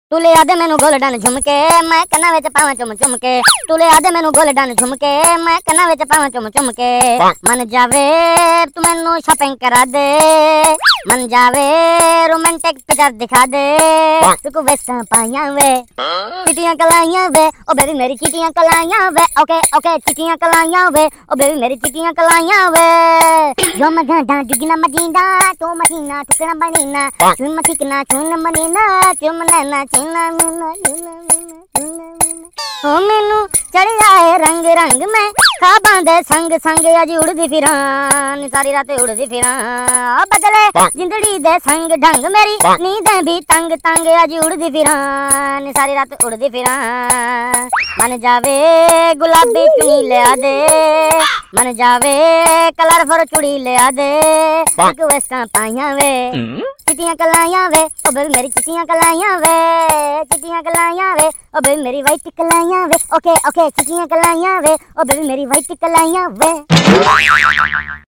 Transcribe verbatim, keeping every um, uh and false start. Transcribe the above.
तू ले आदे मैनू गोल्डन झुमके मैं कन्ना विच पावां चुम चुम के। तू ले आदे मैनू गोल्डन झुमके मैं कन्ना विच पावां चुम चुम के। मन जावे तू मैनू शॉपिंग करा दे, मन जावे रोमांटिक पिक्चर दिखा दे। तू वेस्टां पाइयां वे चिटियां कलाइयां वे, ओ बेबी मेरी चिटियां कलाइयां वे। ओके ओके चिटियां कलाइयां वे, ओ बेबी मेरी चिटियां कलाइयां वे। जो मगाडा डिगना मदीना तो मदीना टुकड़ा बनीना चुन मथिकना चुन मनीना चुम नैना चुना मीना चुना मीना चुना मीना। ओ मैनू चढ़ जाए रंग रंग में खाबां दे संग संग अज उड़दी फिरां सारी रात उड़दी फिरां। ओ बदले जिंदड़ी दे संग ढंग मेरी नींदें भी तंग तंग अज उड़दी फिरां सारी रात उड़दी फिरां। मन जावे गुलाबी चुनी ले आ दे, मन जावे कलरफुल चूड़ी ले आ दे। रिक्वेस्टां पाइयां वे चिटियां कलाइयां वे, ओ बेबी मेरी चिटियां कलाइयां वे चिटियां कलाइयां वे, ओ बेबी मेरी वाइट कलाइयां वे। ओके ओके चिटियां कलाइयां वे, ओ बेबी मेरी वाइट कलाइयां वे।